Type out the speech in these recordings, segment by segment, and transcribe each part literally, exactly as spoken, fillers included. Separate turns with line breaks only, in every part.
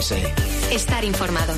Orense.
Estar informado.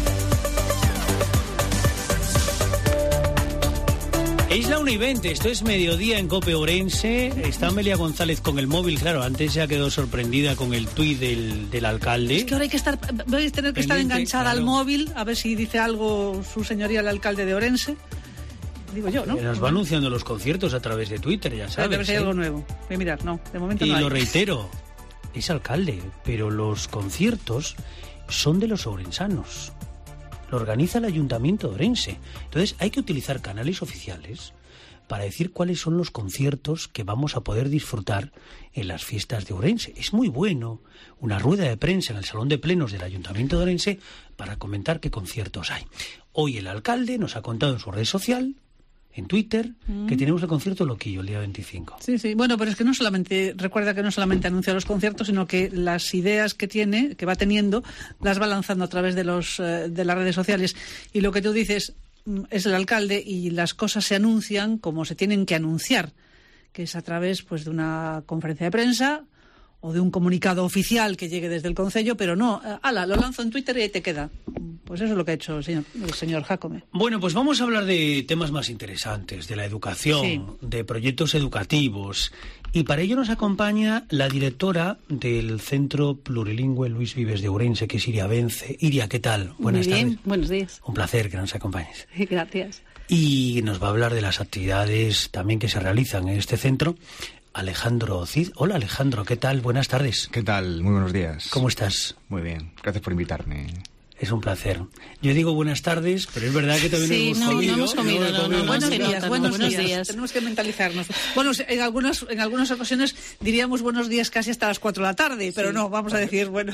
Es la una y veinte, esto es Mediodía en COPE Orense. Está Amelia González con el móvil, claro, antes ya quedó sorprendida con el tuit del, del alcalde.
Es que ahora hay que estar, voy a tener que estar enganchada claro. al móvil, a ver si dice algo su señoría el alcalde de Orense. Digo yo, ¿no?
Nos va anunciando los conciertos a través de Twitter, ya sabes.
Debe ser
¿eh?
algo nuevo. Voy a mirar, no, de momento
y
no hay.
Y lo reitero, es alcalde, pero los conciertos son de los ourensanos. Lo organiza el Ayuntamiento de Orense. Entonces hay que utilizar canales oficiales para decir cuáles son los conciertos que vamos a poder disfrutar en las fiestas de Orense. Es muy bueno una rueda de prensa en el Salón de Plenos del Ayuntamiento de Orense para comentar qué conciertos hay. Hoy el alcalde nos ha contado en su red social, en Twitter, mm. que tenemos el concierto Loquillo el día veinticinco.
Sí, sí. Bueno, pero es que no solamente, recuerda que no solamente anuncia los conciertos, sino que las ideas que tiene, que va teniendo, las va lanzando a través de los eh, de las redes sociales. Y lo que tú dices es el alcalde y las cosas se anuncian como se tienen que anunciar, que es a través pues de una conferencia de prensa o de un comunicado oficial que llegue desde el concello, pero no, ala, lo lanzo en Twitter y ahí te queda. Pues eso es lo que ha hecho el señor, el señor Jácome.
Bueno, pues vamos a hablar de temas más interesantes, de la educación, sí. de proyectos educativos. Y para ello nos acompaña la directora del Centro Plurilingüe Luis Vives de Ourense, que es Iria Vence. Iria, ¿qué tal?
Buenas Muy bien, tardes. Buenos días.
Un placer que nos acompañes.
Gracias.
Y nos va a hablar de las actividades también que se realizan en este centro. Alejandro Cid. Hola Alejandro, ¿qué tal? Buenas tardes.
¿Qué tal? Muy buenos días.
¿Cómo estás?
Muy bien, gracias por invitarme.
Es un placer. Yo digo buenas tardes, pero es verdad que también
sí,
hemos
no,
comido.
No hemos comido, no, no, no, no,
buenos
no,
días,
no,
buenos,
buenos
días.
días.
Tenemos que mentalizarnos. Bueno, en algunas, en algunas ocasiones diríamos buenos días casi hasta las cuatro de la tarde, pero sí. no, vamos a decir bueno,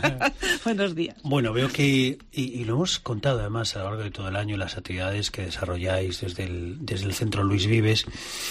buenos días.
Bueno, veo que, y, y lo hemos contado además a lo largo de todo el año, las actividades que desarrolláis desde el, desde el Centro Luis Vives.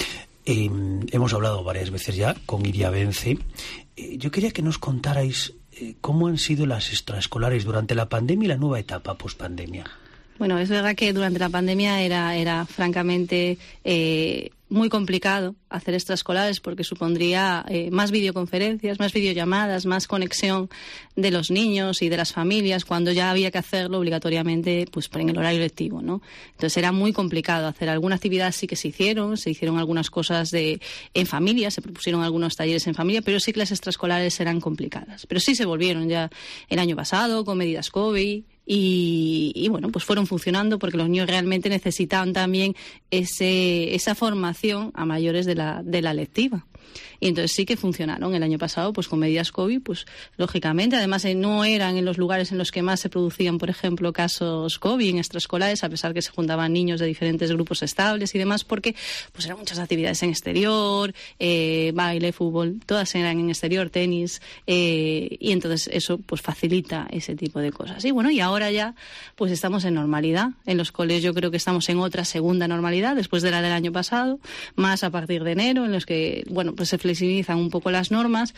Eh, hemos hablado varias veces ya con Iria Vence. Eh, yo quería que nos contarais eh, cómo han sido las extraescolares durante la pandemia y la nueva etapa post-pandemia.
Bueno, es verdad que durante la pandemia era, era francamente eh, muy complicado hacer extraescolares porque supondría eh, más videoconferencias, más videollamadas, más conexión de los niños y de las familias cuando ya había que hacerlo obligatoriamente pues en el horario lectivo, ¿no? Entonces era muy complicado hacer. Alguna actividad sí que se hicieron, se hicieron algunas cosas de en familia, se propusieron algunos talleres en familia, pero sí que las extraescolares eran complicadas. Pero sí se volvieron ya el año pasado con medidas COVID. Y, y bueno, pues fueron funcionando porque los niños realmente necesitaban también ese, esa formación a mayores de la, de la lectiva. Y entonces sí que funcionaron el año pasado, pues con medidas COVID, pues lógicamente, además eh, no eran en los lugares en los que más se producían, por ejemplo, casos COVID en extraescolares, a pesar que se juntaban niños de diferentes grupos estables y demás, porque pues eran muchas actividades en exterior, eh, baile, fútbol, todas eran en exterior, tenis, eh, y entonces eso pues facilita ese tipo de cosas. Y bueno, y ahora ya pues estamos en normalidad. En los colegios yo creo que estamos en otra segunda normalidad, después de la del año pasado, más a partir de enero, en los que, bueno, pues se flexibilizan un poco las normas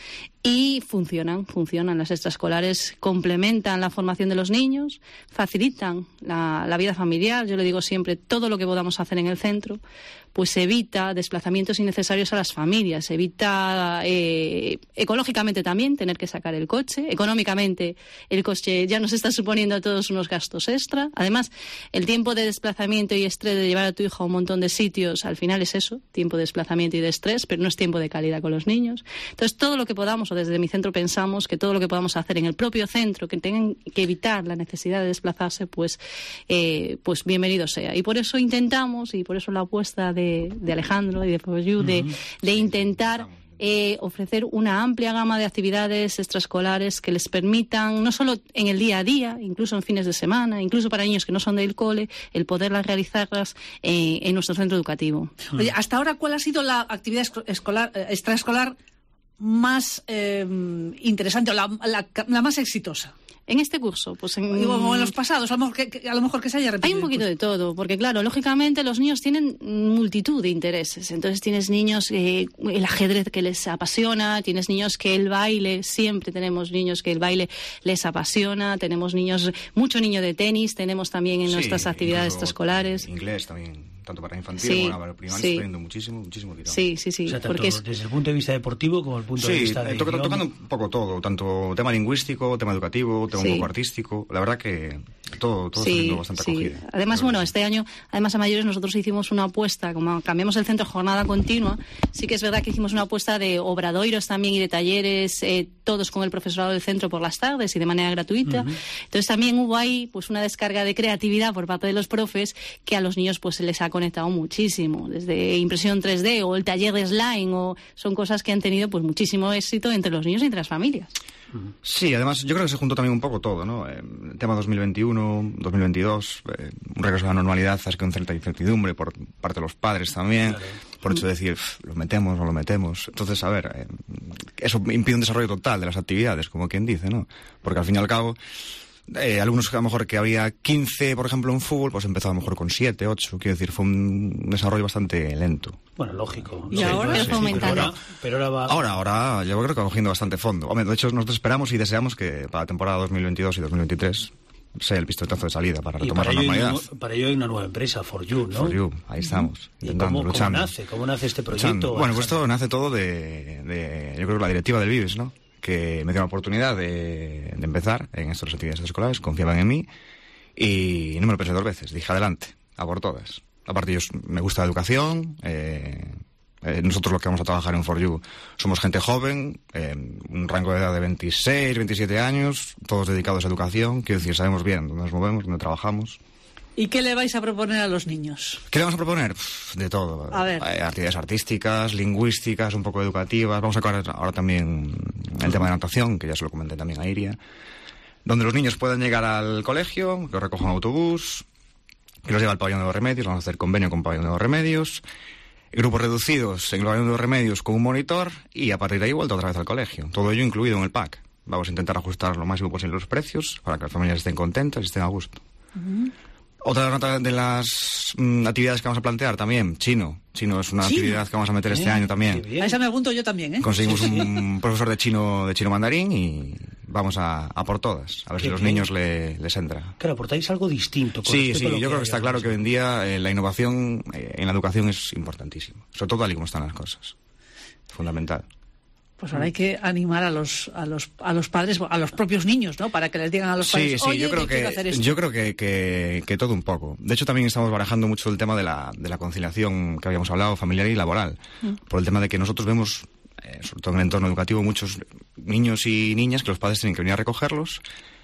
y funcionan, funcionan. Las extraescolares complementan la formación de los niños, facilitan la, la vida familiar. Yo le digo siempre, todo lo que podamos hacer en el centro, pues evita desplazamientos innecesarios a las familias, evita eh, ecológicamente también tener que sacar el coche, económicamente el coche ya nos está suponiendo a todos unos gastos extra. Además, el tiempo de desplazamiento y estrés de llevar a tu hijo a un montón de sitios, al final es eso, tiempo de desplazamiento y de estrés, pero no es tiempo de calidad con los niños. Entonces, todo lo que podamos, o desde mi centro pensamos que todo lo que podamos hacer en el propio centro, que tengan que evitar la necesidad de desplazarse, pues, eh, pues bienvenido sea. Y por eso intentamos, y por eso la apuesta de De, de Alejandro y de For You, de, de intentar eh, ofrecer una amplia gama de actividades extraescolares que les permitan, no solo en el día a día, incluso en fines de semana, incluso para niños que no son del cole, el poderlas realizarlas eh, en nuestro centro educativo.
Oye, hasta ahora, ¿cuál ha sido la actividad escolar, extraescolar más eh, interesante o la, la, la más exitosa?
En este curso, pues en,
Digo, en los pasados, a lo, mejor que, que, a lo mejor que se haya repetido.
Hay un poquito de todo, porque claro, lógicamente los niños tienen multitud de intereses. Entonces tienes niños, eh, el ajedrez que les apasiona, tienes niños que el baile, siempre tenemos niños que el baile les apasiona, tenemos niños, mucho niño de tenis, tenemos también en sí, nuestras actividades extraescolares.
Inglés también. tanto para infantil
sí,
como para primaria,
sí.
está teniendo muchísimo, muchísimo tirón.
Sí, sí, sí.
O sea, tanto
porque es...
desde el punto de vista deportivo como el punto
sí,
de vista de
to tocando un poco todo, tanto tema lingüístico, tema educativo, tema sí. un poco artístico. La verdad que todo, todo sí, está siendo bastante
sí.
acogido.
Además, bueno, este año, además a mayores, nosotros hicimos una apuesta, como cambiamos el centro jornada continua, sí que es verdad que hicimos una apuesta de obradoiros también y de talleres, eh, todos con el profesorado del centro por las tardes y de manera gratuita. Uh-huh. Entonces también hubo ahí pues una descarga de creatividad por parte de los profes que a los niños pues se les ha conectado muchísimo, desde impresión tres D o el taller de slime, o son cosas que han tenido pues muchísimo éxito entre los niños y entre las familias.
Sí, además yo creo que se juntó también un poco todo, ¿no? Eh, el tema dos mil veintiuno, dos mil veintidós, eh, un regreso a la normalidad, hace que una cierta incertidumbre por parte de los padres también, claro. por hecho de decir, lo metemos o no lo metemos. Entonces, a ver, eh, eso impide un desarrollo total de las actividades, como quien dice, ¿no? Porque al fin y al cabo, Eh, algunos a lo mejor que había quince, por ejemplo, en fútbol, pues empezó a lo mejor con siete, ocho. Quiero decir, fue un desarrollo bastante lento.
Bueno, lógico.
Y
sí,
ahora
sí,
es aumentando.
Pero ahora, pero ahora va...
Ahora, ahora, yo creo que va cogiendo bastante fondo. Hombre, de hecho, nosotros esperamos y deseamos que para la temporada dos mil veintidós y dos mil veintitrés sea el pistoletazo de salida para retomar
para
la normalidad.
Hay, para ello hay una nueva empresa, For You, ¿no?
For You, ahí estamos,
¿Y
intentando,
cómo,
luchando.
¿Cómo nace? ¿Cómo nace este proyecto?
Luchando. Bueno, pues esto nace todo de, de, yo creo que la directiva del Vives, ¿no? Que me dio la oportunidad de, de empezar en estas actividades escolares, confiaban en mí y no me lo pensé dos veces, dije adelante, a por todas. Aparte yo me gusta la educación, eh, eh, nosotros lo que vamos a trabajar en For You somos gente joven, eh, un rango de edad de veintiséis, veintisiete años, todos dedicados a educación, quiero decir, sabemos bien dónde nos movemos, dónde trabajamos.
¿Y qué le vais a proponer a los niños?
¿Qué le vamos a proponer? De todo.
A ver.
Actividades artísticas, lingüísticas, un poco educativas. Vamos a sacar ahora también el tema de natación, que ya se lo comenté también a Iria. Donde los niños puedan llegar al colegio, que los recojan en autobús, que los lleve al pabellón de los remedios, vamos a hacer convenio con pabellón de los remedios. Grupos reducidos en el pabellón de los remedios con un monitor y a partir de ahí vuelta otra vez al colegio. Todo ello incluido en el pack. Vamos a intentar ajustar lo máximo posible los precios para que las familias estén contentas y estén a gusto. Uh-huh. Otra nota de las mm, actividades que vamos a plantear también, chino. Chino es una ¿Chino? actividad que vamos a meter este eh, año también.
A esa me apunto yo también, ¿eh?
Conseguimos un profesor de chino de chino mandarín y vamos a, a por todas. A ver Qué si los bien. niños le, les entra.
Claro, aportáis algo distinto. Con
sí, sí,
yo
que
creo
que está claro que hoy en día eh, la innovación eh, en la educación es importantísima. Sobre todo tal y como están las cosas. Fundamental.
Pues ahora hay que animar a los a los a los padres, a los propios niños, ¿no? Para que les digan a los padres,
sí, sí,
oye,
yo creo
que quiero hacer
que
esto.
yo creo que, que, que todo un poco. De hecho, también estamos barajando mucho el tema de la, de la conciliación que habíamos hablado, familiar y laboral. Mm. Por el tema de que nosotros vemos, eh, sobre todo en el entorno educativo, muchos niños y niñas que los padres tienen que venir a recogerlos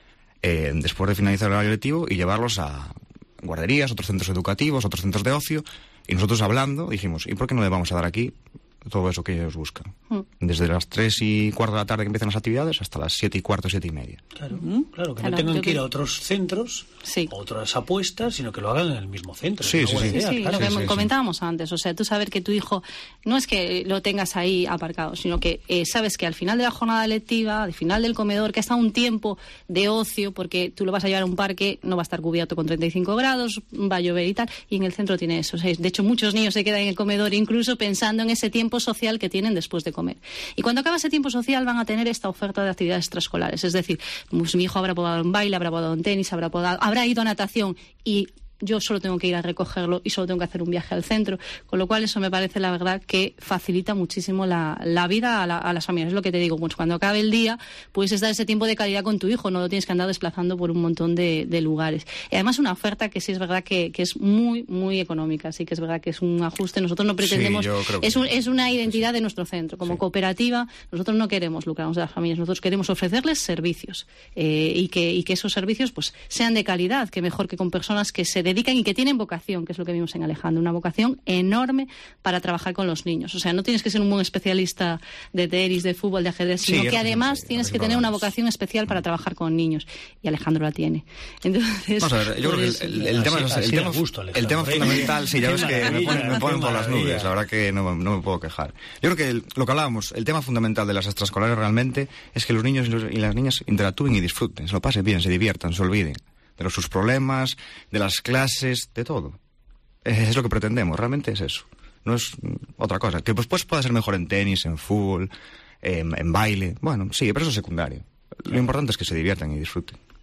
eh, después de finalizar el horario lectivo y llevarlos a guarderías, otros centros educativos, otros centros de ocio. Y nosotros hablando dijimos, ¿y por qué no le vamos a dar aquí todo eso que ellos buscan? Mm. Desde las tres y cuarto de la tarde que empiezan las actividades hasta las siete y cuarto, siete y media.
Claro, ¿Mm? claro que claro, no tengan que, que ir a otros centros,
sí.
a otras apuestas, sino que lo hagan en el mismo centro.
Sí, sí, sí.
Idea, sí,
claro.
Lo que
sí, sí,
comentábamos
sí.
antes, o sea, tú saber que tu hijo no es que lo tengas ahí aparcado, sino que eh, sabes que al final de la jornada lectiva, al final del comedor, que está un tiempo de ocio, porque tú lo vas a llevar a un parque, no va a estar cubierto con treinta y cinco grados, va a llover y tal, y en el centro tiene eso. O sea, de hecho, muchos niños se quedan en el comedor incluso pensando en ese tiempo social que tienen después de comer. Y cuando acaba ese tiempo social van a tener esta oferta de actividades extraescolares. Es decir, pues mi hijo habrá podado en baile, habrá podado en tenis, habrá podado, habrá ido a natación y yo solo tengo que ir a recogerlo y solo tengo que hacer un viaje al centro, con lo cual eso me parece la verdad que facilita muchísimo la, la vida a, la, a las familias. Es lo que te digo, pues cuando acabe el día puedes estar ese tiempo de calidad con tu hijo, no lo tienes que andar desplazando por un montón de, de lugares. Y además una oferta que sí es verdad que, que es muy, muy económica, sí que es verdad que es un ajuste. Nosotros no pretendemos,
sí,
es, un, es una identidad de nuestro centro. Como sí. cooperativa, nosotros no queremos lucrarnos de las familias, nosotros queremos ofrecerles servicios eh, y, que, y que esos servicios pues sean de calidad, que mejor que con personas que se dedican y que tienen vocación, que es lo que vimos en Alejandro, una vocación enorme para trabajar con los niños. O sea, no tienes que ser un buen especialista de tenis, de fútbol, de ajedrez, sino sí, que además sí, tienes que tener una vocación especial para trabajar con niños. Y Alejandro la tiene. Entonces,
vamos a ver, yo pues, creo que el, el, el tema, así, el tema, gusto, el tema fundamental, sí, ya ves que me ponen, me ponen por las nubes, la verdad que no, no me puedo quejar. Yo creo que el, lo que hablábamos, el tema fundamental de las extraescolares realmente es que los niños y, los, y las niñas interactúen y disfruten, se lo pasen bien, se diviertan, se olviden de los, sus problemas, de las clases, de todo. Es lo que pretendemos, realmente es eso. No es otra cosa. Que pues, pues pueda ser mejor en tenis, en fútbol, en, en baile. Bueno, sí, pero eso es secundario. Lo importante es que se diviertan y disfruten.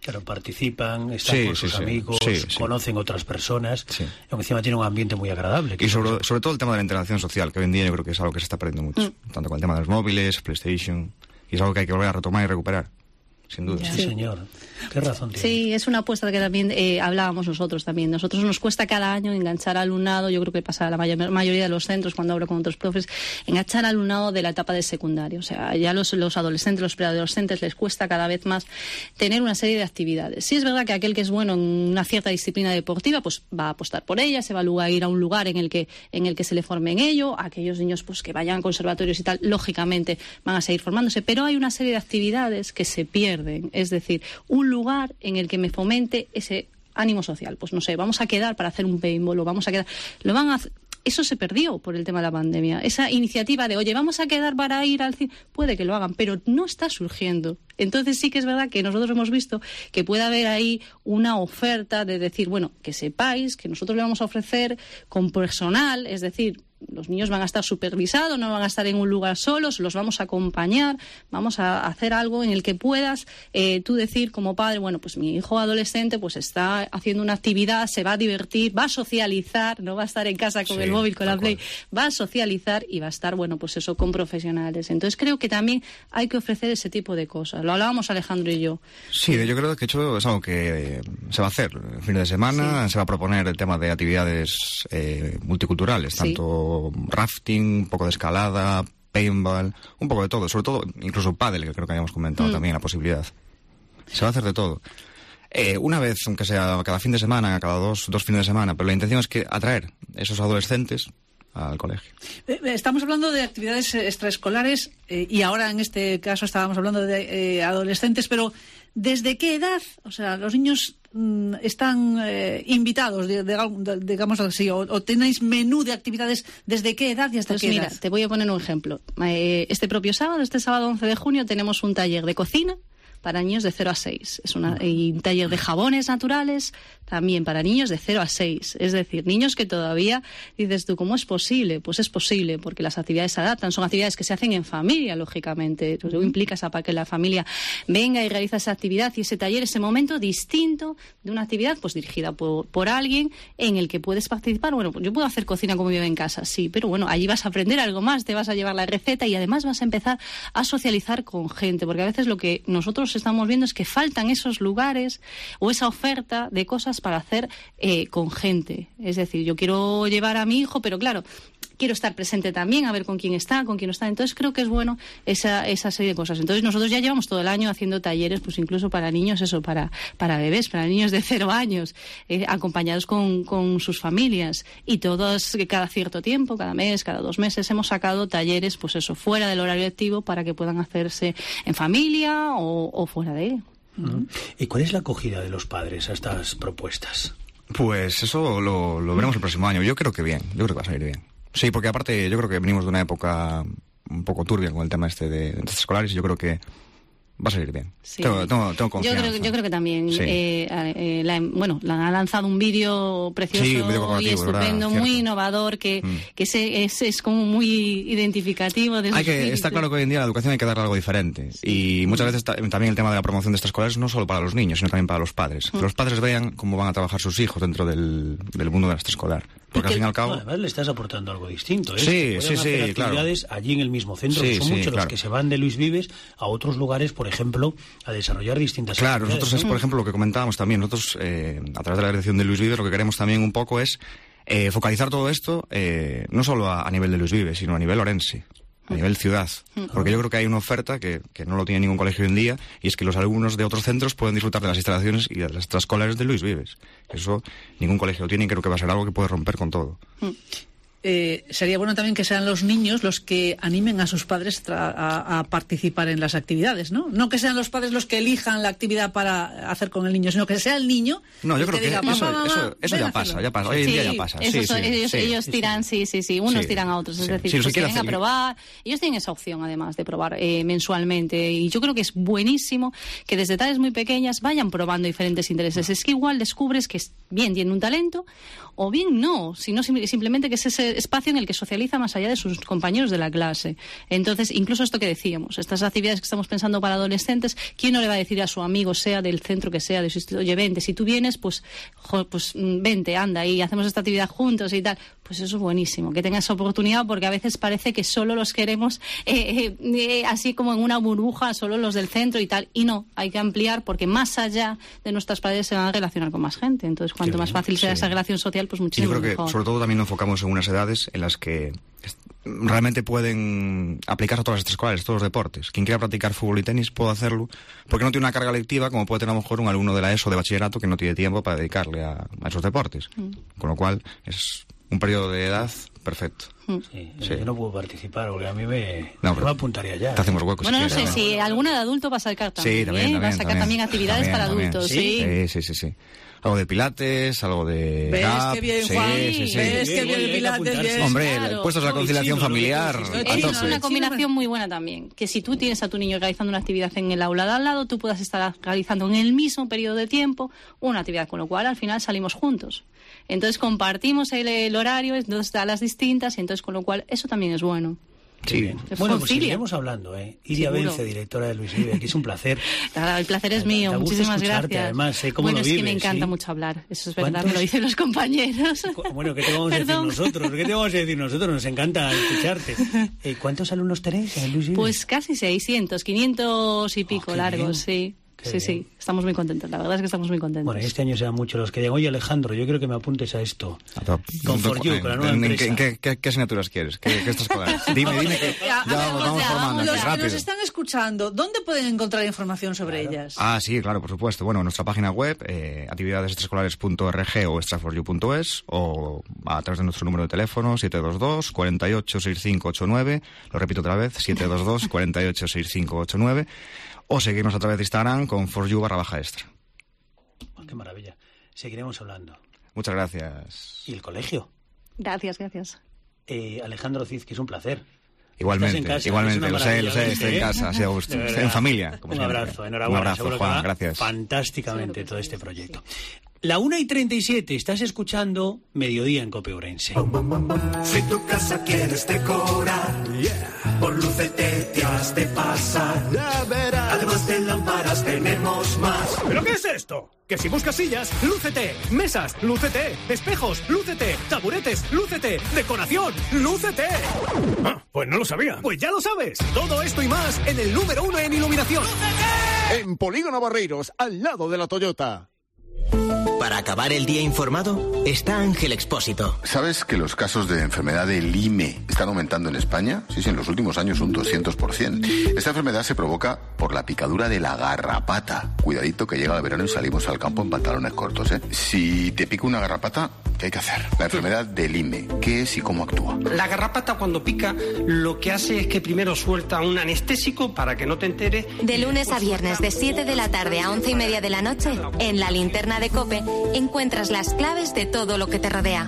Claro, participan, están
sí,
con sus
sí, sí.
amigos,
sí, sí.
conocen otras personas,
sí.
y encima tiene un ambiente muy agradable.
Y sobre, sobre todo el tema de la interacción social, que hoy en día yo creo que es algo que se está perdiendo mucho, mm. tanto con el tema de los móviles, PlayStation, y es algo que hay que volver a retomar y recuperar. Sin duda.
Sí, señor. ¿Qué razón tiene?
Sí, es una apuesta que también eh, hablábamos nosotros también. Nosotros nos cuesta cada año enganchar al alumnado, yo creo que pasa a la mayor, mayoría de los centros cuando hablo con otros profes, enganchar al alumnado de la etapa de secundaria. O sea, ya los, los adolescentes, los preadolescentes les cuesta cada vez más tener una serie de actividades. Sí es verdad que aquel que es bueno en una cierta disciplina deportiva, pues va a apostar por ella, se va a ir a un lugar en el que, en el que se le forme en ello. Aquellos niños pues que vayan a conservatorios y tal, lógicamente van a seguir formándose, pero hay una serie de actividades que se pierden. Es decir, un lugar en el que me fomente ese ánimo social. Pues no sé, vamos a quedar para hacer un paintball o vamos a quedar... Lo van a hacer... Eso se perdió por el tema de la pandemia. Esa iniciativa de, oye, vamos a quedar para ir al cine, puede que lo hagan, pero no está surgiendo. Entonces sí que es verdad que nosotros hemos visto que puede haber ahí una oferta de decir, bueno, que sepáis que nosotros le vamos a ofrecer con personal, es decir, los niños van a estar supervisados, no van a estar en un lugar solos, los vamos a acompañar, vamos a hacer algo en el que puedas eh, tú decir como padre, bueno, pues mi hijo adolescente pues está haciendo una actividad, se va a divertir, va a socializar, no va a estar en casa con sí, el móvil, con la Play, va a socializar y va a estar, bueno, pues eso, con profesionales. Entonces creo que también hay que ofrecer ese tipo de cosas. Lo hablábamos Alejandro y yo.
Sí, yo creo que hecho es algo que se va a hacer el fin de semana, sí. Se va a proponer el tema de actividades eh, multiculturales, sí. Tanto rafting, un poco de escalada, paintball, un poco de todo, sobre todo incluso pádel, que creo que habíamos comentado mm. también la posibilidad. Se va a hacer de todo. Eh, una vez, aunque sea cada fin de semana, cada dos, dos fines de semana, pero la intención es que atraer esos adolescentes al colegio.
Estamos hablando de actividades extraescolares eh, y ahora en este caso estábamos hablando de eh, adolescentes, pero ¿desde qué edad? O sea, los niños mm, están eh, invitados, de, de, de, digamos así, o, o tenéis menú de actividades, ¿desde qué edad y hasta
pues
qué
mira,
edad?
Te voy a poner un ejemplo. Eh, este propio sábado, este sábado once de junio, tenemos un taller de cocina para niños de cero a seis. Es una, y un taller de jabones naturales también para niños de cero a seis. Es decir, niños que todavía dices tú, ¿cómo es posible? Pues es posible, porque las actividades se adaptan. Son actividades que se hacen en familia, lógicamente. Eso implica esa, para que la familia venga y realiza esa actividad y ese taller, ese momento distinto de una actividad pues dirigida por, por alguien en el que puedes participar. Bueno, pues yo puedo hacer cocina como yo en casa, sí, pero bueno, allí vas a aprender algo más, te vas a llevar la receta y además vas a empezar a socializar con gente, porque a veces lo que nosotros estamos viendo es que faltan esos lugares o esa oferta de cosas para hacer eh, con gente. Es decir, yo quiero llevar a mi hijo, pero claro, quiero estar presente también, a ver con quién está, con quién no está. Entonces creo que es bueno esa, esa serie de cosas. Entonces nosotros ya llevamos todo el año haciendo talleres, pues incluso para niños, eso, para, para bebés, para niños de cero años, eh, acompañados con, con sus familias. Y todos, cada cierto tiempo, cada mes, cada dos meses, hemos sacado talleres, pues eso, fuera del horario lectivo para que puedan hacerse en familia o, o fuera de él.
Uh-huh. ¿Y cuál es la acogida de los padres a estas propuestas?
Pues eso lo, lo veremos el próximo año. Yo creo que bien, yo creo que va a salir bien. Sí, porque aparte yo creo que venimos de una época un poco turbia con el tema este de, de escolares y yo creo que va a salir bien.
Sí.
Tengo, tengo, tengo confianza.
Yo creo, yo creo que también.
Sí.
Eh, eh, la, bueno, la, ha lanzado un vídeo precioso
sí, un
y estupendo,
¿verdad?
muy innovador, que, mm. que se, es, es como muy identificativo. De
hay que, está claro que hoy en día la educación hay que darle algo diferente. Sí. Y muchas veces ta, también el tema de la promoción de extraescolares no solo para los niños, sino también para los padres. Mm. Que los padres vean cómo van a trabajar sus hijos dentro del, del mundo de la extraescolar. Porque al fin y al cabo...
Además le estás aportando algo distinto, ¿eh?
Sí, sí, sí,
actividades
claro.
allí en el mismo centro,
sí,
que son
sí,
muchos
claro.
los que se van de Luis Vives a otros lugares, por ejemplo, a desarrollar distintas
claro,
actividades.
Nosotros es, por ejemplo, lo que comentábamos también. Nosotros, eh, a través de la dirección de Luis Vives, lo que queremos también un poco es eh, focalizar todo esto, eh, no solo a, a nivel de Luis Vives, sino a nivel orense. A nivel ciudad, porque yo creo que hay una oferta que, que no lo tiene ningún colegio hoy en día y es que los alumnos de otros centros pueden disfrutar de las instalaciones y de las extraescolares de Luis Vives. Eso ningún colegio lo tiene y creo que va a ser algo que puede romper con todo.
Eh, sería bueno también que sean los niños los que animen a sus padres a, a, a participar en las actividades, ¿no? No que sean los padres los que elijan la actividad para hacer con el niño, sino que sea el niño.
No, yo creo que,
diga,
que eso,
mamá,
eso, eso ya pasa, ya pasa. Hoy en
sí,
día ya pasa.
Eso
sí,
son,
sí,
ellos,
sí,
ellos
sí,
tiran, sí, sí, sí, unos
sí,
tiran a otros, es
sí,
decir,
sí,
pues
si
quieren
hacer...
a probar. Ellos tienen esa opción, además, de probar eh, mensualmente. Y yo creo que es buenísimo que desde edades muy pequeñas vayan probando diferentes intereses. Es que igual descubres que bien tiene un talento o bien no, sino simplemente que ese, espacio en el que socializa más allá de sus compañeros de la clase. Entonces, incluso esto que decíamos, estas actividades que estamos pensando para adolescentes, ¿quién no le va a decir a su amigo, sea del centro que sea, de su instituto, oye, vente, si tú vienes, pues, jo, pues vente, anda, y hacemos esta actividad juntos y tal? Pues eso es buenísimo, que tengas esa oportunidad, porque a veces parece que solo los queremos eh, eh, eh, así como en una burbuja, solo los del centro y tal, y no, hay que ampliar, porque más allá de nuestras paredes se van a relacionar con más gente. Entonces, cuanto más fácil sea sí. esa relación social, pues muchísimo
Yo creo que
mejor.
Sobre todo también nos enfocamos en unas edades en las que realmente pueden aplicar a todas las extraescolares, todos los deportes. Quien quiera practicar fútbol y tenis puede hacerlo, porque no tiene una carga lectiva como puede tener a lo mejor un alumno de la ESO de bachillerato que no tiene tiempo para dedicarle a, a esos deportes. Mm. Con lo cual es un periodo de edad perfecto.
Sí, sí. Yo no puedo participar porque a mí me,
no,
me va a apuntaría ya.
Te hacemos huecos.
Bueno,
si
no sé,
quieres,
si
¿no?
alguna de adulto va a sacar también.
Sí, también,
¿eh?
también,
Va a sacar
también,
también actividades
también,
para
también.
adultos.
¿Sí?
Sí,
sí, sí, sí. sí. Algo de pilates, algo de
¿Ves
gap.
qué bien,
sí,
Juan?
sí, sí.
¿Ves qué bien, pilates? Bien.
Hombre,
Claro.
puestos a la conciliación
chino,
familiar.
lo que
a
Es
tope.
una combinación muy buena también, que si tú tienes a tu niño realizando una actividad en el aula de al lado, tú puedas estar realizando en el mismo periodo de tiempo una actividad, con lo cual al final salimos juntos. Entonces compartimos el, el horario, dos salas distintas, y entonces con lo cual eso también es bueno.
Sí. Bien. Bueno, pues seguiremos hablando, ¿eh? Iria Vence, directora de Luis Vive, que es un placer.
Nada, el placer es mío, muchísimas gracias.
Además, ¿eh? ¿Cómo
bueno,
lo
es
vives,
que me encanta
¿sí?
mucho hablar, eso es verdad, me lo dicen los compañeros.
Bueno, ¿qué te vamos a decir nosotros? ¿Qué te vamos a decir nosotros? Nos encanta escucharte. Eh, ¿Cuántos alumnos tenéis en Luis Vive?
Pues casi seiscientos, quinientos y pico
oh,
largos,
bien.
sí. Qué sí, bien. Sí, estamos muy contentos, la verdad es que estamos muy contentos.
Bueno, este año serán muchos los que digan, oye Alejandro, yo quiero que me apuntes a esto.
A
con For You, con la nueva
¿En,
empresa.
¿En qué, qué, qué asignaturas quieres? ¿Qué, qué extraescolares? Dime, dime que ya, ya vamos, vamos formando
los
aquí,
que
rápido.
nos están escuchando, ¿dónde pueden encontrar información sobre
claro.
ellas?
Ah, sí, claro, por supuesto. Bueno, nuestra página web, eh, actividades extraescolares punto org o extra for you punto es, o a través de nuestro número de teléfono siete dos dos, cuatro ocho, seis cinco ocho nueve, lo repito otra vez, siete dos dos, cuatro ocho, seis cinco ocho nueve, o seguirnos a través de Instagram con for you barra baja extra.
Oh, qué maravilla. Seguiremos hablando.
Muchas gracias.
¿Y el colegio?
Gracias, gracias.
Eh, Alejandro Cid, que es un placer.
Igualmente,
en casa,
igualmente, lo sé, lo sé, estoy
¿eh?
en casa, así a gusto, en familia. Como
un
siempre.
abrazo, enhorabuena.
Un abrazo, Juan, gracias.
Fantásticamente sí, todo este proyecto. La una y treinta y siete, estás escuchando Mediodía en Cope Ourense.
Si tu casa quieres decorar, yeah, por Lucete te has de pasar. Ya verás. Además de lámparas tenemos más.
¿Pero qué es esto? Que si buscas sillas, lúcete. Mesas, lúcete. Espejos, lúcete. Taburetes, lúcete. Decoración, lúcete. Ah, pues no lo sabía. Pues ya lo sabes. Todo esto y más en el número uno en iluminación. ¡Lúcete!
En Polígono Barreiros, al lado de la Toyota.
Para acabar el día informado, está Ángel Expósito.
¿Sabes que los casos de enfermedad de Lyme están aumentando en España? Sí, sí, en los últimos años un doscientos por ciento. Esta enfermedad se provoca por la picadura de la garrapata. Cuidadito que llega el verano y salimos al campo en pantalones cortos, ¿eh? Si te pica una garrapata, ¿qué hay que hacer? La enfermedad de Lyme, ¿qué es y cómo actúa?
La garrapata cuando pica lo que hace es que primero suelta un anestésico para que no te enteres.
De lunes a viernes de siete de la tarde a once y media de la noche, en la linterna de COPE, encuentras las claves de todo lo que te rodea.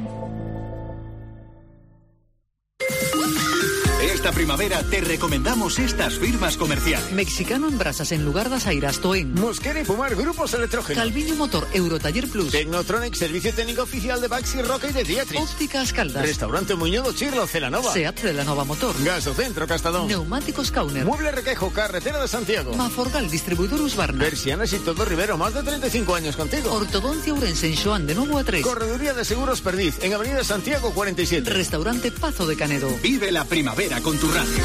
Esta primavera te recomendamos estas firmas comerciales.
Mexicano en Brasas en lugar de Asairas Toen.
Mosquera y Fumar Grupos Electrógenos.
Calviño Motor Eurotaller Plus.
Tecnotronic, servicio técnico oficial de Baxi Roca y de Dietrich.
Ópticas Caldas.
Restaurante Muñodo Chirlo Celanova.
Seat de la Nova Motor.
Gasocentro Castadón.
Neumáticos Kauner.
Mueble Requejo, carretera de Santiago.
Maforgal, distribuidor Husqvarna.
Persianas y todo Rivero, más de treinta y cinco años contigo.
Ortodoncia Ourense en Xoán, de nuevo a tres.
Correduría de Seguros Perdiz, en Avenida Santiago cuarenta y siete.
Restaurante Pazo de Canedo.
Vive la primavera con tu radio.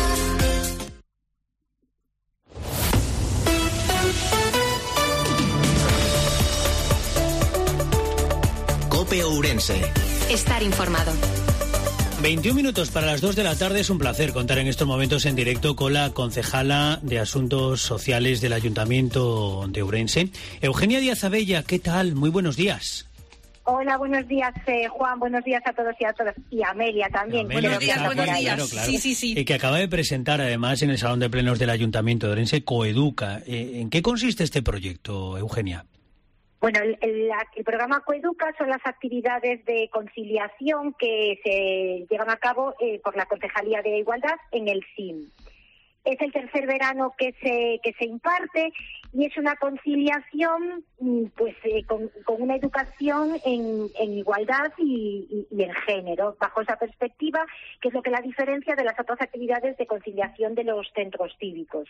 Cope Ourense.
Estar informado.
veintiún minutos para las dos de la tarde. Es un placer contar en estos momentos en directo con la concejala de Asuntos Sociales del Ayuntamiento de Ourense, Eugenia Díaz Abella. ¿Qué tal? Muy buenos días.
Hola, buenos días, eh, Juan. Buenos días a todos y a todas. Y a Amelia también.
Amelia,
buenos días,
claro,
buenos días.
Claro, claro.
Sí, sí, sí.
Y que acaba de presentar, además, en el Salón de Plenos del Ayuntamiento de Ourense, Coeduca. Eh, ¿En qué consiste este proyecto, Eugenia?
Bueno, el, el, el programa Coeduca son las actividades de conciliación que se llevan a cabo eh, por la Concejalía de Igualdad en el S I M. Es el tercer verano que se que se imparte y es una conciliación pues eh, con, con una educación en, en igualdad y, y, y en género, bajo esa perspectiva, que es lo que la diferencia de las otras actividades de conciliación de los centros cívicos.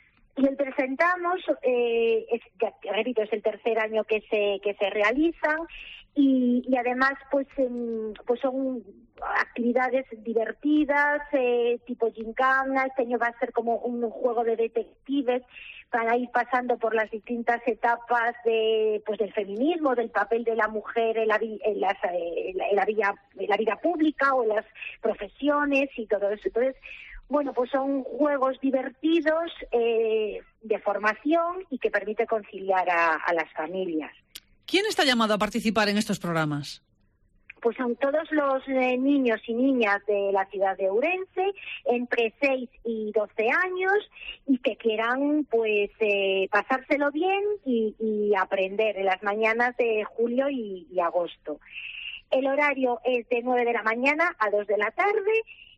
Y el presentamos, eh, es, ya, repito, es el tercer año que se que se realizan y, y además pues en, pues son actividades divertidas, eh, tipo gincana. Este año va a ser como un juego de detectives para ir pasando por las distintas etapas de pues del feminismo, del papel de la mujer en la, en las, en la, en la, vida, en la vida pública o en las profesiones y todo eso. Entonces, bueno, pues son juegos divertidos eh, de formación y que permite conciliar a, a las familias.
¿Quién está llamado a participar en estos programas?
Pues son todos los eh, niños y niñas de la ciudad de Ourense, entre seis y doce años, y que quieran pues eh, pasárselo bien y, y aprender en las mañanas de julio y, y agosto. El horario es de nueve de la mañana a dos de la tarde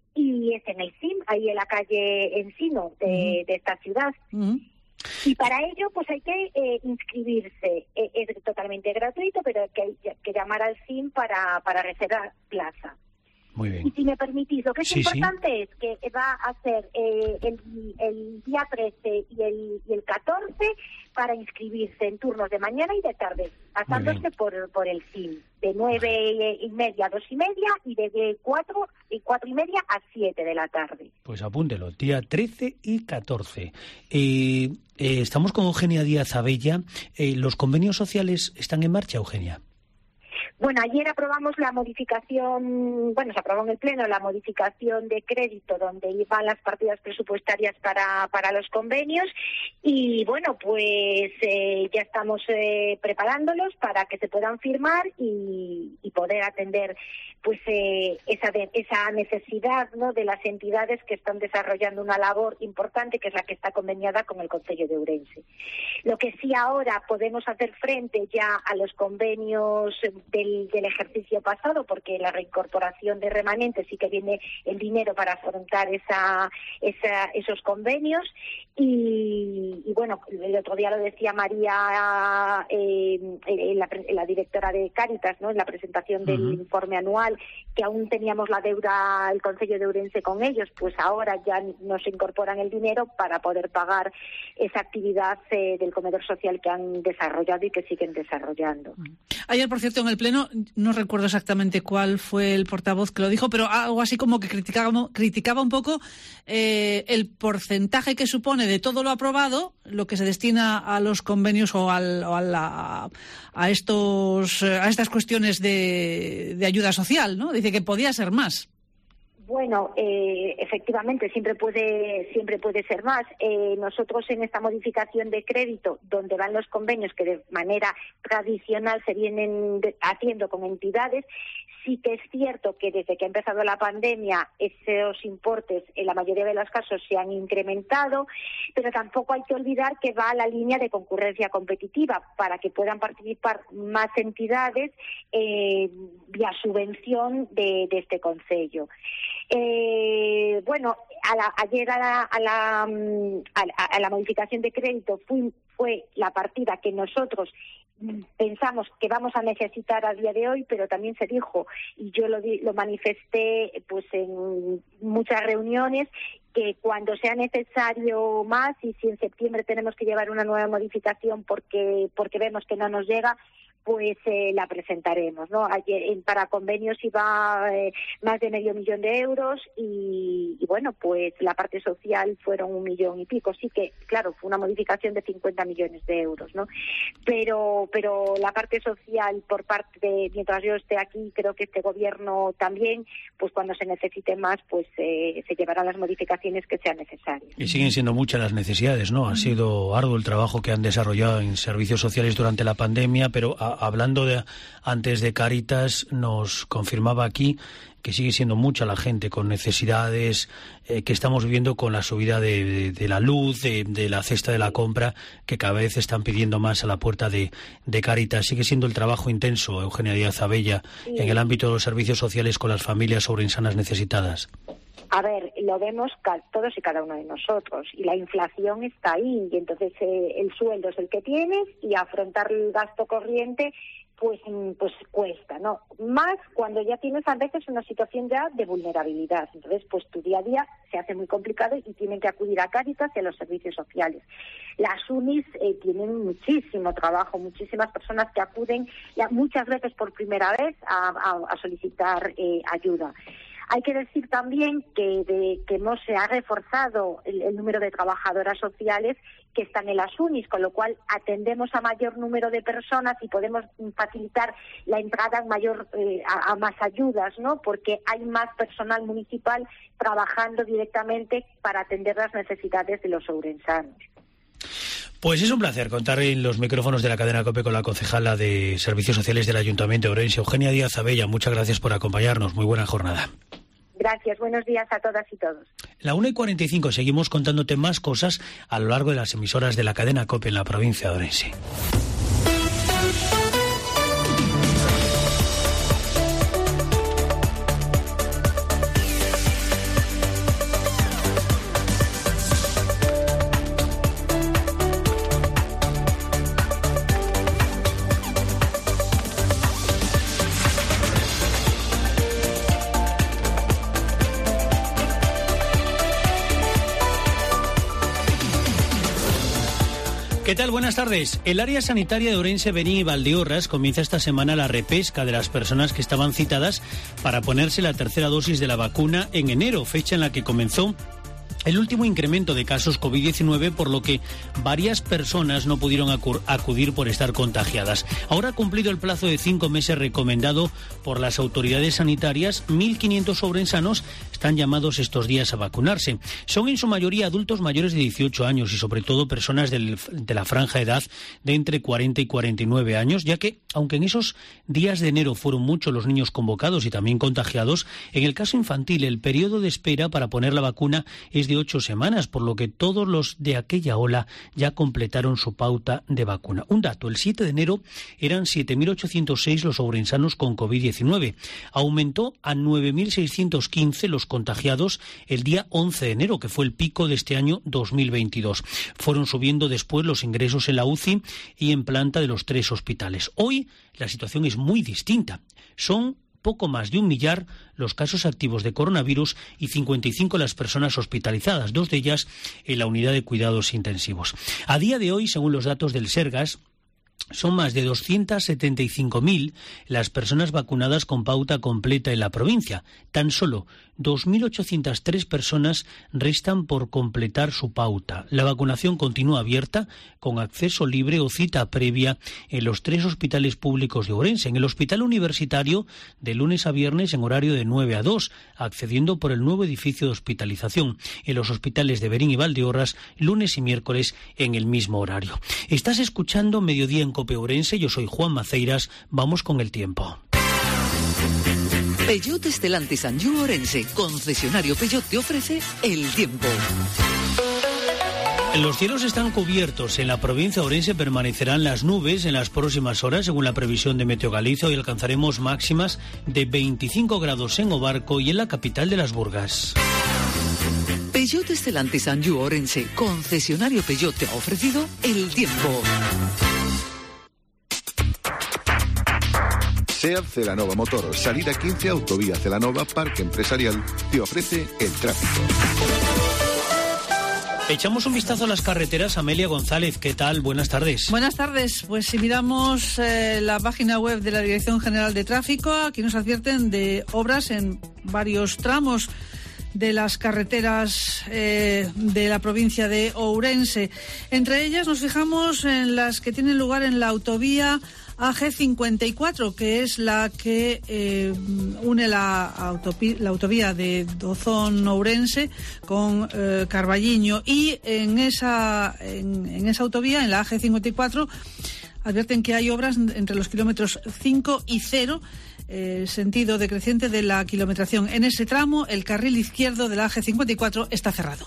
y es en el C I M, ahí en la calle Encino de, uh-huh. de esta ciudad. Uh-huh. Y para ello, pues hay que eh, inscribirse. Eh, es totalmente gratuito, pero hay que, hay que llamar al C I M para, para reservar plaza.
Muy bien.
Y si me permitís, lo que es
sí,
importante
sí.
es que va a ser eh, el, el día trece y el, y el catorce para inscribirse en turnos de mañana y de tarde, pasándose por, por el C I M, de nueve y media a dos y media y de cuatro y cuatro y media a siete de la tarde.
Pues apúntelo, día trece y catorce. Eh, eh, estamos con Eugenia Díaz Abella. Eh, ¿Los convenios sociales están en marcha, Eugenia?
Bueno, ayer aprobamos la modificación, bueno, se aprobó en el Pleno la modificación de crédito donde iban las partidas presupuestarias para, para los convenios y, bueno, pues eh, ya estamos eh, preparándolos para que se puedan firmar y, y poder atender pues eh, esa, de, esa necesidad, ¿no?, de las entidades que están desarrollando una labor importante que es la que está conveniada con el Concello de Ourense. Lo que sí ahora podemos hacer frente ya a los convenios del, del ejercicio pasado, porque la reincorporación de remanentes sí que viene el dinero para afrontar esa, esa, esos convenios y, y bueno, el otro día lo decía María, eh, la, la directora de Cáritas, ¿no?, en la presentación del uh-huh. informe anual, que aún teníamos la deuda el Concello de Ourense con ellos, pues ahora ya nos incorporan el dinero para poder pagar esa actividad eh, del comedor social que han desarrollado y que siguen desarrollando.
Ayer, por cierto, en el Pleno, no recuerdo exactamente cuál fue el portavoz que lo dijo, pero algo así como que criticaba, criticaba un poco eh, el porcentaje que supone de todo lo aprobado, lo que se destina a los convenios o, al, o a, la, a, estos, a estas cuestiones de, de ayuda social, ¿no? Dice que podía ser más.
Bueno, eh, efectivamente, siempre puede siempre puede ser más. Eh, nosotros en esta modificación de crédito, donde van los convenios que de manera tradicional se vienen de, haciendo con entidades, sí que es cierto que desde que ha empezado la pandemia esos importes en la mayoría de los casos se han incrementado, pero tampoco hay que olvidar que va a la línea de concurrencia competitiva para que puedan participar más entidades eh, vía subvención de, de este concello. Eh, bueno, a la, ayer a la, a, la, a, la, a la modificación de crédito fue, fue la partida que nosotros pensamos que vamos a necesitar a día de hoy, pero también se dijo, y yo lo, lo manifesté pues en muchas reuniones, que cuando sea necesario más y si en septiembre tenemos que llevar una nueva modificación porque porque vemos que no nos llega, pues eh, la presentaremos, ¿no? Ayer, para convenios iba eh, más de medio millón de euros y, y, bueno, pues la parte social fueron un millón y pico. Sí que, claro, fue una modificación de cincuenta millones de euros, ¿no? Pero pero la parte social, por parte de, mientras yo esté aquí, creo que este gobierno también, pues cuando se necesite más, pues eh, se llevarán las modificaciones que sean necesarias.
Y siguen siendo muchas las necesidades, ¿no? Ha sido arduo el trabajo que han desarrollado en servicios sociales durante la pandemia, pero a, hablando de antes de Cáritas, nos confirmaba aquí que sigue siendo mucha la gente con necesidades, eh, que estamos viviendo con la subida de, de, de la luz, de, de la cesta de la compra, que cada vez están pidiendo más a la puerta de, de Cáritas. Sigue siendo el trabajo intenso, Eugenia Díaz Abella, sí, en el ámbito de los servicios sociales con las familias ourensanas necesitadas.
A ver, lo vemos ca- todos y cada uno de nosotros, y la inflación está ahí, y entonces eh, el sueldo es el que tienes, y afrontar el gasto corriente pues pues cuesta, ¿no? Más cuando ya tienes a veces una situación ya de vulnerabilidad. Entonces, pues tu día a día se hace muy complicado y tienen que acudir a Cáritas y a los servicios sociales. Las UNIs eh, tienen muchísimo trabajo, muchísimas personas que acuden ya muchas veces por primera vez a, a, a solicitar eh, ayuda. Hay que decir también que, de, que no se ha reforzado el, el número de trabajadoras sociales que están en las UNIs, con lo cual atendemos a mayor número de personas y podemos facilitar la entrada en mayor, eh, a, a más ayudas, ¿no? Porque hay más personal municipal trabajando directamente para atender las necesidades de los ourensanos.
Pues es un placer contar en los micrófonos de la cadena COPE con la concejala de Servicios Sociales del Ayuntamiento de Ourense, Eugenia Díaz Abella. Muchas gracias por acompañarnos. Muy buena jornada.
Gracias, buenos días a todas y todos.
La una y cuarenta y cinco, seguimos contándote más cosas a lo largo de las emisoras de la cadena COPE en la provincia de Ourense. ¿Qué tal? Buenas tardes. El área sanitaria de Ourense, Verín y Valdeorras comienza esta semana la repesca de las personas que estaban citadas para ponerse la tercera dosis de la vacuna en enero, fecha en la que comenzó el último incremento de casos COVID diecinueve, por lo que varias personas no pudieron acudir por estar contagiadas. Ahora, cumplido el plazo de cinco meses recomendado por las autoridades sanitarias, mil quinientos ourensanos están llamados estos días a vacunarse. Son en su mayoría adultos mayores de dieciocho años y sobre todo personas del, de la franja de edad de entre cuarenta y cuarenta y nueve años, ya que, aunque en esos días de enero fueron muchos los niños convocados y también contagiados, en el caso infantil el periodo de espera para poner la vacuna es de ocho semanas, por lo que todos los de aquella ola ya completaron su pauta de vacuna. Un dato, el siete de enero eran siete mil ochocientos seis los ourensanos con COVID diecinueve. Aumentó a nueve mil seiscientos quince los contagiados el día once de enero, que fue el pico de este año dos mil veintidós. Fueron subiendo después los ingresos en la U C I y en planta de los tres hospitales. Hoy la situación es muy distinta. Son poco más de un millar los casos activos de coronavirus y cincuenta y cinco las personas hospitalizadas, dos de ellas en la unidad de cuidados intensivos. A día de hoy, según los datos del Sergas, son más de doscientas setenta y cinco mil las personas vacunadas con pauta completa en la provincia. Tan solo dos mil ochocientas tres personas restan por completar su pauta. La vacunación continúa abierta con acceso libre o cita previa en los tres hospitales públicos de Ourense. En el Hospital Universitario, de lunes a viernes en horario de nueve a dos, accediendo por el nuevo edificio de hospitalización. En los hospitales de Verín y Valdeorras, lunes y miércoles en el mismo horario. Estás escuchando Mediodía en COPE Ourense. Yo soy Juan Maceiras. Vamos con el tiempo.
Peugeot Stellantis Anjou Ourense, concesionario Peugeot, te ofrece el tiempo.
Los cielos están cubiertos. En la provincia de Ourense permanecerán las nubes en las próximas horas, según la previsión de Meteo Galicia. Hoy alcanzaremos máximas de veinticinco grados en Obarco y en la capital de las Burgas.
Peugeot Stellantis Anjou Ourense, concesionario Peugeot, te ha ofrecido el tiempo.
SEAT Celanova Motor, salida quince, autovía Celanova, Parque Empresarial, te ofrece el tráfico.
Echamos un vistazo a las carreteras. Amelia González, ¿qué tal? Buenas tardes.
Buenas tardes. Pues si miramos eh, la página web de la Dirección General de Tráfico, aquí nos advierten de obras en varios tramos de las carreteras eh, de la provincia de Ourense. Entre ellas nos fijamos en las que tienen lugar en la autovía A G cincuenta y cuatro, que es la que eh, une la, autopi- la autovía de Dozón-Ourense con eh, Carballiño, y en esa, en, en esa autovía, en la A G cincuenta y cuatro, advierten que hay obras entre los kilómetros cinco y cero, eh, sentido decreciente de la kilometración. En ese tramo, el carril izquierdo de la A G cincuenta y cuatro está cerrado.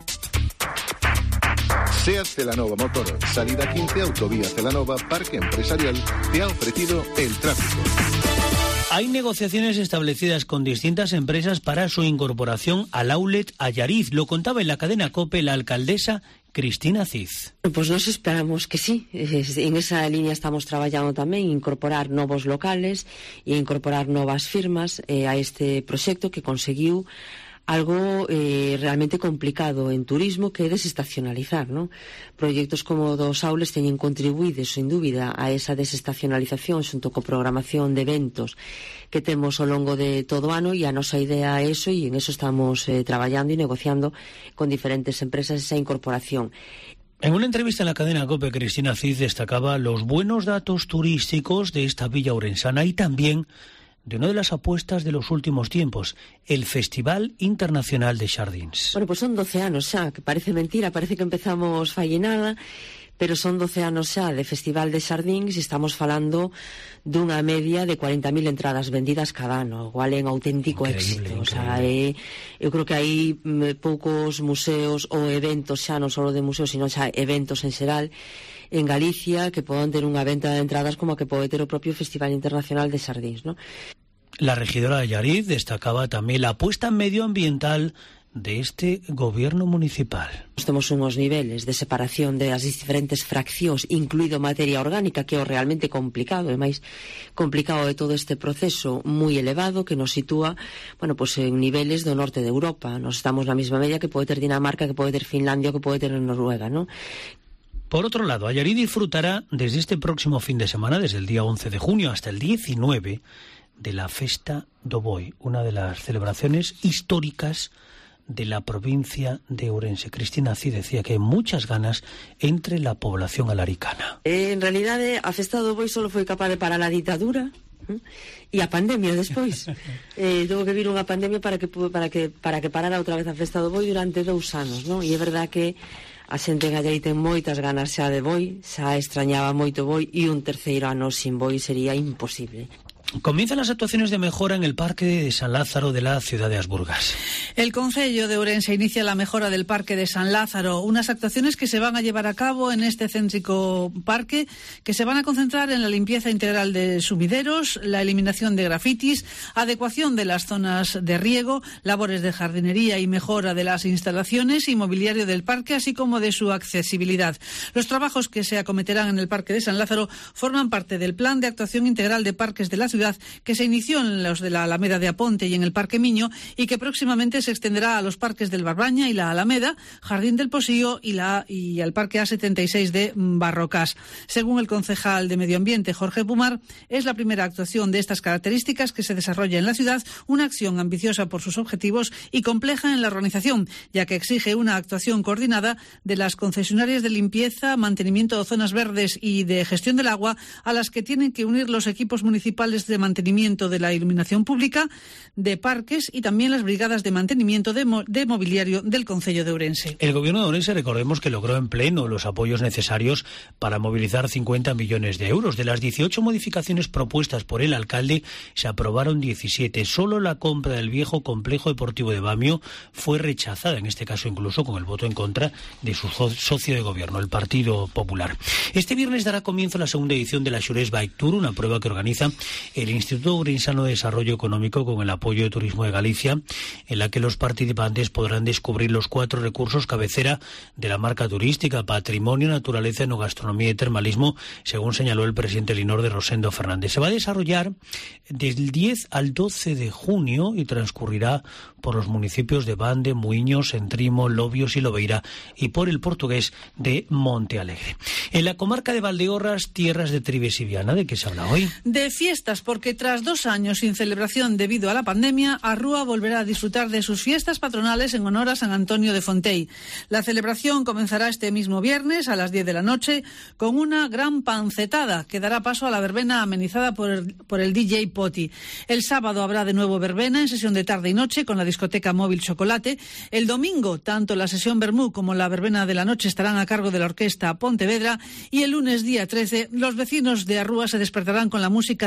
SEAT Celanova Motor, salida quince, autovía Celanova, Parque Empresarial, te ha ofrecido el tráfico.
Hay negociaciones establecidas con distintas empresas para su incorporación al outlet Allariz. Lo contaba en la cadena COPE la alcaldesa Cristina Cid.
Pues nos esperamos que sí. En esa línea estamos traballando tamén, incorporar novos locales e incorporar novas firmas eh, a este proxecto que conseguiu algo eh, realmente complicado en turismo, que é desestacionalizar, ¿no? Proxectos como dos aules teñen contribuído, sin dúbida, a esa desestacionalización xunto co programación de eventos que temos ao longo de todo o ano, e a nosa idea é eso, e en eso estamos eh, traballando e negociando con diferentes empresas esa incorporación.
En una entrevista en la cadena COPE, Cristina Cid destacaba los buenos datos turísticos de esta villa ourensana y también de una de las apuestas de los últimos tiempos, el Festival Internacional de Xardíns.
Bueno, pues son doce anos xa, que parece mentira, parece que empezamos fai nada, pero son doce anos xa de Festival de Xardíns e estamos falando dunha media de cuarenta mil entradas vendidas cada ano, igual é un auténtico éxito. O sea, é, eu creo que hai poucos museos ou eventos xa, non só de museos, sino xa eventos en xeral, en Galicia que podan ter unha venta de entradas como a que pode ter o propio Festival Internacional de Xardíns, ¿no?
La regidora de Allariz destacaba también la apuesta medioambiental de este gobierno municipal.
Temos unhos niveles de separación das diferentes fraccións, incluído materia orgánica, que é o realmente complicado, e máis complicado de todo este proceso, moi elevado, que nos sitúa, bueno, pues en niveles do norte de Europa. Nos estamos na mesma media que pode ter Dinamarca, que pode ter Finlandia, que pode ter Noruega, ¿no?
Por otro lado, Allariz disfrutará desde este próximo fin de semana, desde el día once de junio hasta el diecinueve, de la Festa do Boi, una de las celebraciones históricas de la provincia de Ourense. Cristina Cid decía que hay muchas ganas entre la población alaricana.
Eh, en realidad, a Festa do Boi solo foi capaz de parar a ditadura e a pandemia despois. Eh, tuvo que vir unha pandemia para que, para que, para que parara outra vez a Festa do Boi durante dous anos, ¿no? E é verdad que a xente en Allariz ten moitas ganas xa de boi, xa extrañaba moito boi, e un terceiro ano sin boi sería imposible.
Comienzan las actuaciones de mejora en el Parque de San Lázaro de la ciudad de Asburgas.
El Concello de Ourense inicia la mejora del Parque de San Lázaro, unas actuaciones que se van a llevar a cabo en este céntrico parque, que se van a concentrar en la limpieza integral de sumideros, la eliminación de grafitis, adecuación de las zonas de riego, labores de jardinería y mejora de las instalaciones y mobiliario del parque, así como de su accesibilidad. Los trabajos que se acometerán en el Parque de San Lázaro forman parte del Plan de Actuación Integral de Parques de la ciudad, que se inició en los de la Alameda de Aponte y en el Parque Miño, y que próximamente se extenderá a los parques del Barbaña y la Alameda, Jardín del Posío y, la, y al Parque A setenta y seis de Barrocás. Según el concejal de Medio Ambiente, Jorge Pumar, es la primera actuación de estas características que se desarrolla en la ciudad, una acción ambiciosa por sus objetivos y compleja en la organización, ya que exige una actuación coordinada de las concesionarias de limpieza, mantenimiento de zonas verdes y de gestión del agua, a las que tienen que unir los equipos municipales de mantenimiento de la iluminación pública, de parques y también las brigadas de mantenimiento de, mo de mobiliario del Concello de Ourense.
El gobierno de Ourense, recordemos que logró en pleno los apoyos necesarios para movilizar cincuenta millones de euros. De las dieciocho modificaciones propuestas por el alcalde, se aprobaron diecisiete. Solo la compra del viejo complejo deportivo de Bamio fue rechazada, en este caso incluso con el voto en contra de su socio de gobierno, el Partido Popular. Este viernes dará comienzo la segunda edición de la Xurés Bike Tour, una prueba que organiza el Instituto Ourensano de Desarrollo Económico con el apoyo de Turismo de Galicia, en la que los participantes podrán descubrir los cuatro recursos cabecera de la marca turística: patrimonio, naturaleza, enogastronomía y termalismo, según señaló el presidente Linor de Rosendo Fernández. Se va a desarrollar del diez al doce de junio y transcurrirá por los municipios de Bande, Muiños, Entrimo, Lobios y Lobeira, y por el portugués de Montealegre. En la comarca de Valdeorras, tierras de Trives y Viana, ¿de qué se habla hoy?
De fiestas, porque tras dos años sin celebración debido a la pandemia, Arrúa volverá a disfrutar de sus fiestas patronales en honor a San Antonio de Fontei. La celebración comenzará este mismo viernes a las diez de la noche con una gran pancetada que dará paso a la verbena amenizada por el, por el D J Poti. El sábado habrá de nuevo verbena en sesión de tarde y noche con la discoteca móvil Chocolate. El domingo, tanto la sesión Bermú como la verbena de la noche estarán a cargo de la orquesta Pontevedra, y el lunes día trece los vecinos de Arrúa se despertarán con la música de Pasacá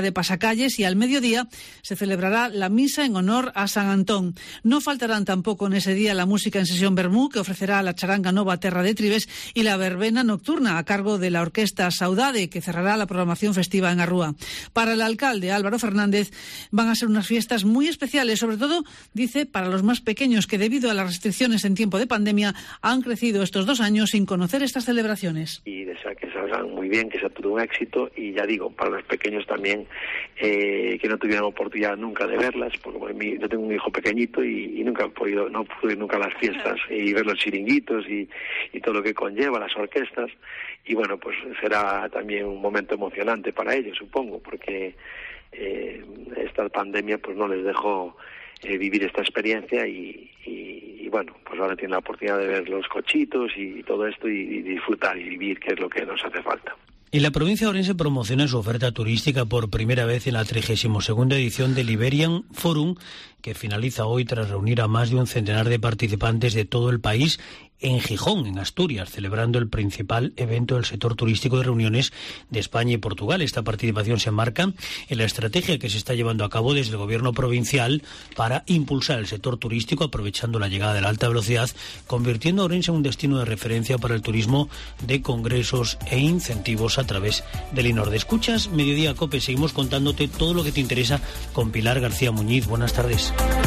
calles y al mediodía se celebrará la misa en honor a San Antón. No faltarán tampoco en ese día la música en sesión Bermú, que ofrecerá la charanga Nova Terra de Tribes, y la verbena nocturna a cargo de la orquesta Saudade, que cerrará la programación festiva en Arrúa. Para el alcalde Álvaro Fernández van a ser unas fiestas muy especiales, sobre todo, dice, para los más pequeños, que debido a las restricciones en tiempo de pandemia han crecido estos dos años sin conocer estas celebraciones.
Y desea que salgan muy bien, que sea todo un éxito, y ya digo, para los pequeños también, eh, que no tuvieran oportunidad nunca de verlas, porque bueno, mi, yo tengo un hijo pequeñito y, y nunca he podido, no pude ir nunca a las fiestas y ver los chiringuitos y, y todo lo que conlleva, las orquestas, y bueno, pues será también un momento emocionante para ellos, supongo, porque eh, esta pandemia pues no les dejó eh, vivir esta experiencia y, y, y bueno, pues ahora tienen la oportunidad de ver los cochitos y, y todo esto y, y disfrutar y vivir, que es lo que nos hace falta.
Y la provincia de Ourense promociona su oferta turística por primera vez en la trigésima segunda edición del Iberian Forum, que finaliza hoy tras reunir a más de un centenar de participantes de todo el país en Gijón, en Asturias, celebrando el principal evento del sector turístico de reuniones de España y Portugal. Esta participación se enmarca en la estrategia que se está llevando a cabo desde el gobierno provincial para impulsar el sector turístico, aprovechando la llegada de la alta velocidad, convirtiendo a Ourense en un destino de referencia para el turismo de congresos e incentivos a través del INORDE. Escuchas Mediodía Cope, seguimos contándote todo lo que te interesa con Pilar García Muñiz. Buenas tardes.